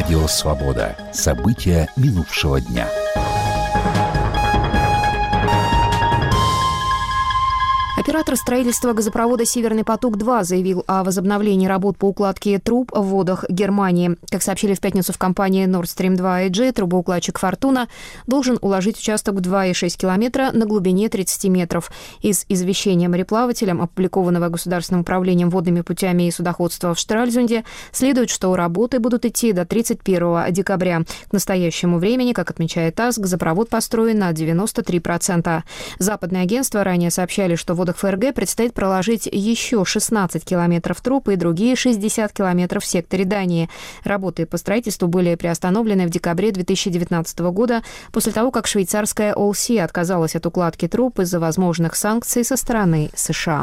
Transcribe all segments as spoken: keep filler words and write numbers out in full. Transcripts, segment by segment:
Радио «Свобода». События минувшего дня. Оператор строительства газопровода «Северный поток-два» заявил о возобновлении работ по укладке труб в водах Германии. Как сообщили в пятницу в компании Nord Stream два эй джи, трубоукладчик «Фортуна» должен уложить участок в два и шесть километра на глубине тридцать метров. Из извещения мореплавателям, опубликованного Государственным управлением водными путями и судоходства в Штральзунде, следует, что работы будут идти до тридцать первого декабря. К настоящему времени, как отмечает ТАСС, газопровод построен на девяносто три процента. Западные агентства ранее сообщали, что в водах ФРГ предстоит проложить еще шестнадцать километров труб и другие шестьдесят километров в секторе Дании. Работы по строительству были приостановлены в декабре две тысячи девятнадцатого года после того, как швейцарская ОЛСИ отказалась от укладки труб из-за возможных санкций со стороны США.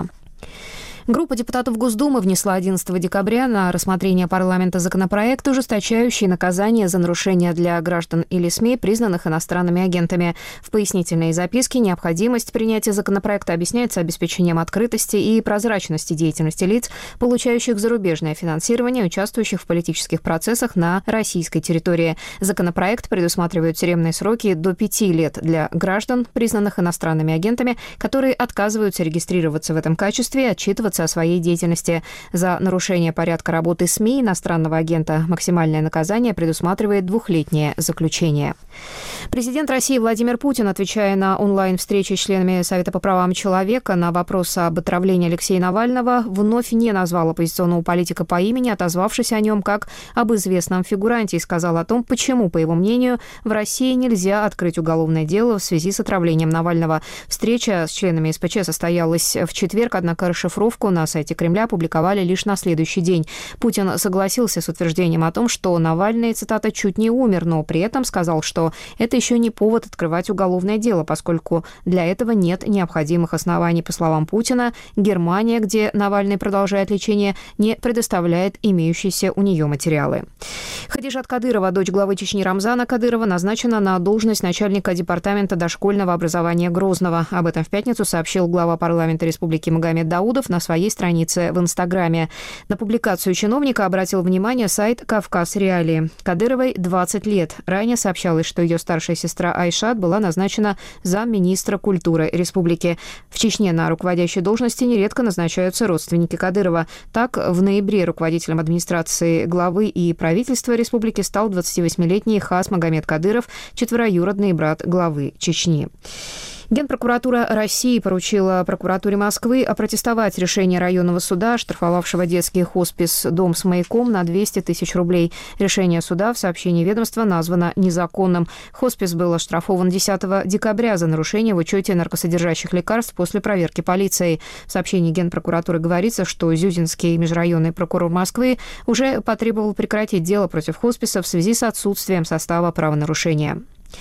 Группа депутатов Госдумы внесла одиннадцатого декабря на рассмотрение парламента законопроект, ужесточающий наказание за нарушения для граждан или СМИ, признанных иностранными агентами. В пояснительной записке необходимость принятия законопроекта объясняется обеспечением открытости и прозрачности деятельности лиц, получающих зарубежное финансирование, участвующих в политических процессах на российской территории. Законопроект предусматривает тюремные сроки до пяти лет для граждан, признанных иностранными агентами, которые отказываются регистрироваться в этом качестве и отчитываться о своей деятельности. За нарушение порядка работы СМИ иностранного агента максимальное наказание предусматривает двухлетнее заключение. Президент России Владимир Путин, отвечая на онлайн-встрече с членами Совета по правам человека на вопрос об отравлении Алексея Навального, вновь не назвал оппозиционного политика по имени, отозвавшись о нем как об известном фигуранте, и сказал о том, почему, по его мнению, в России нельзя открыть уголовное дело в связи с отравлением Навального. Встреча с членами СПЧ состоялась в четверг, однако расшифровку на сайте Кремля опубликовали лишь на следующий день. Путин согласился с утверждением о том, что Навальный, цитата, «чуть не умер», но при этом сказал, что это еще не повод открывать уголовное дело, поскольку для этого нет необходимых оснований. По словам Путина, Германия, где Навальный продолжает лечение, не предоставляет имеющиеся у нее материалы. Хадижат Кадырова, дочь главы Чечни Рамзана Кадырова, назначена на должность начальника департамента дошкольного образования Грозного. Об этом в пятницу сообщил глава парламента Республики Магомед Даудов на своей странице в Инстаграме. На публикацию чиновника обратил внимание сайт «Кавказ Реалии». Кадыровой двадцать лет. Ранее сообщалось, что ее старшая сестра Айшат была назначена замминистра культуры республики. В Чечне на руководящей должности нередко назначаются родственники Кадырова. Так, в ноябре руководителем администрации главы и правительства республики стал двадцативосьмилетний Хас Магомед Кадыров, четвероюродный брат главы Чечни. Генпрокуратура России поручила прокуратуре Москвы опротестовать решение районного суда, штрафовавшего детский хоспис «Дом с маяком» на двести тысяч рублей. Решение суда в сообщении ведомства названо незаконным. Хоспис был оштрафован десятого декабря за нарушение в учете наркосодержащих лекарств после проверки полицией. В сообщении Генпрокуратуры говорится, что Зюзинский межрайонный прокурор Москвы уже потребовал прекратить дело против хосписа в связи с отсутствием состава правонарушения.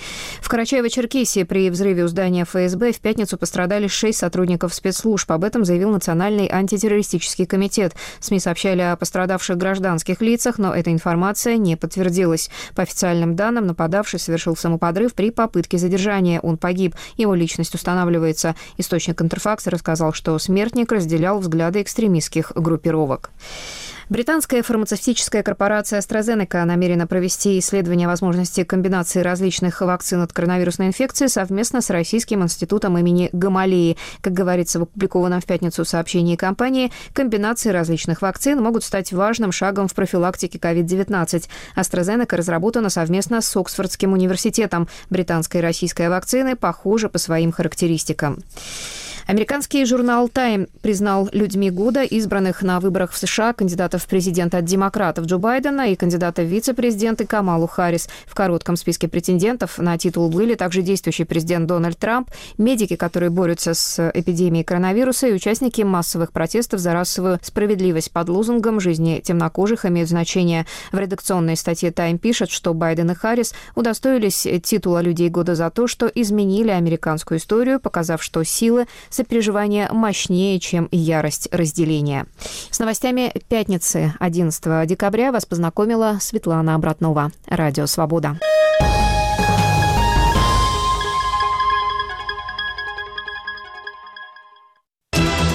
В Карачаево-Черкесии при взрыве у здания эф эс бэ в пятницу пострадали шесть сотрудников спецслужб. Об этом заявил Национальный антитеррористический комитет. СМИ сообщали о пострадавших гражданских лицах, но эта информация не подтвердилась. По официальным данным, нападавший совершил самоподрыв при попытке задержания. Он погиб. Его личность устанавливается. Источник Интерфакса рассказал, что смертник разделял взгляды экстремистских группировок. Британская фармацевтическая корпорация AstraZeneca намерена провести исследование возможности комбинации различных вакцин от коронавирусной инфекции совместно с Российским институтом имени Гамалеи. Как говорится в опубликованном в пятницу сообщении компании, комбинации различных вакцин могут стать важным шагом в профилактике ковид девятнадцать. AstraZeneca разработана совместно с Оксфордским университетом. Британская и российская вакцины похожи по своим характеристикам. Американский журнал «Тайм» признал людьми года избранных на выборах в США кандидатов в президенты от демократов Джо Байдена и кандидата в вице-президенты Камалу Харрис. В коротком списке претендентов на титул были также действующий президент Дональд Трамп, медики, которые борются с эпидемией коронавируса, и участники массовых протестов за расовую справедливость под лозунгом «Жизни темнокожих имеют значение». В редакционной статье «Тайм» пишет, что Байден и Харрис удостоились титула людей года за то, что изменили американскую историю, показав, что силы сопереживание мощнее, чем ярость разделения. С новостями пятницы одиннадцатого декабря вас познакомила Светлана Обратнова. Радио «Свобода».